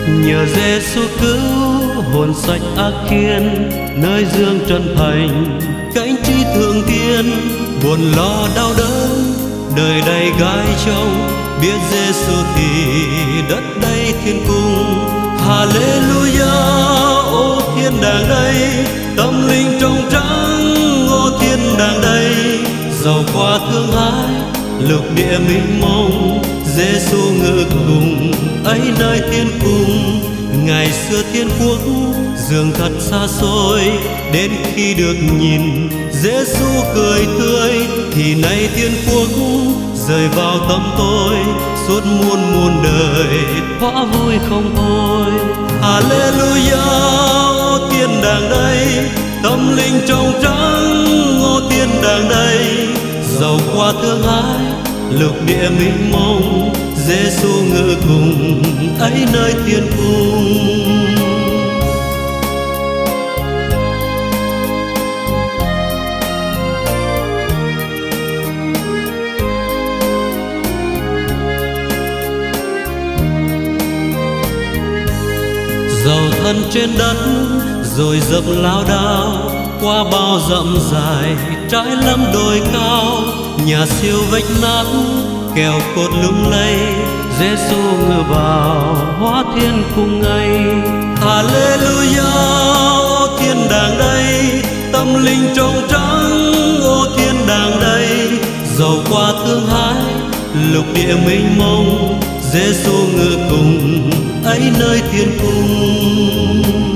Nhờ Giêsu cứu hồn sạch ác khiên, nơi dương trần thành cánh chi thượng thiên. Buồn lo đau đớn đời đầy gai trong, biết Giêsu thì đất đây thiên cung. Hallelujah, ô thiên đàng đây, tâm linh trong trắng, ô thiên đàng đây. Dầu qua thương ái lục địa mênh mông, Giêsu ngự cùng ấy nơi thiên cung. Ngày xưa thiên quốc dường thật xa xôi, đến khi được nhìn Giêsu cười tươi, thì nay thiên quốc rời vào tâm tôi, suốt muôn muôn đời hóa vui không thôi. Hallelujah, ô thiên đàng đây, tâm linh trong trắng, ô thiên đàng đây. Dầu qua thương ái lục địa mênh mông, Giêsu ngự cùng ấy nơi thiên cung. Dầu thân trên đất rồi dập lao đao, qua bao dặm dài trái lâm đồi cao. Nhà siêu vách nát kèo cột lung lay, Giêsu ngự vào hóa thiên cung ngay. Hallelujah, ô thiên đàng đây, tâm linh trong trắng, ô thiên đàng đây. Dầu qua thương ái lục địa mênh mông, Giêsu ngự cùng ấy nơi thiên cung.